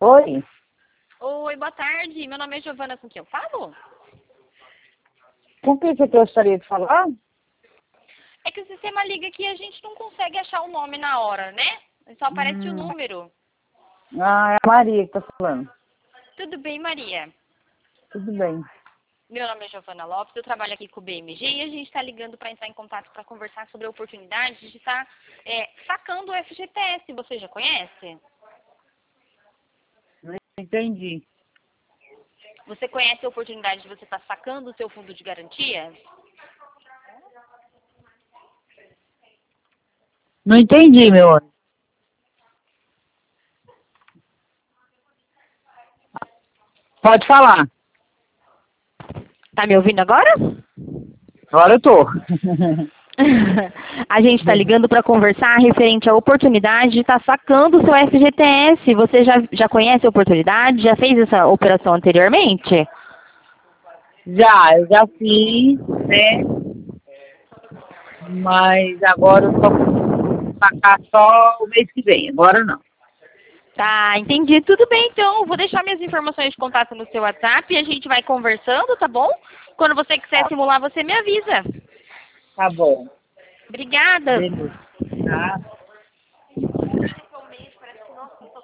Oi, Oi, boa tarde. Meu nome é Giovana, com quem eu falo? com quem você gostaria de falar? É que o sistema liga que a gente não consegue achar o nome na hora, né? Só aparece o Hum, número. é a Maria que tá falando. Tudo bem, Maria? Tudo bem. Meu nome é Giovana Lopes, eu trabalho aqui com o BMG e a gente está ligando para entrar em contato para conversar sobre a oportunidade de estar sacando o FGTS. Você já conhece? Não entendi. Você conhece a oportunidade de você estar sacando o seu fundo de garantia? Não entendi, meu anjo. Pode falar. Tá me ouvindo agora? Agora eu tô. A gente está ligando para conversar referente à oportunidade de estar sacando o seu FGTS. Você já conhece a oportunidade? Já fez essa operação anteriormente? Eu já fiz, né? Mas agora eu só vou sacar só o mês que vem. Agora não. Tá, entendi. Tudo bem, então. Vou deixar minhas informações de contato no seu WhatsApp e a gente vai conversando, tá bom? Quando você quiser Tá, simular, você me avisa. tá bom. Obrigada. Beleza. Tá.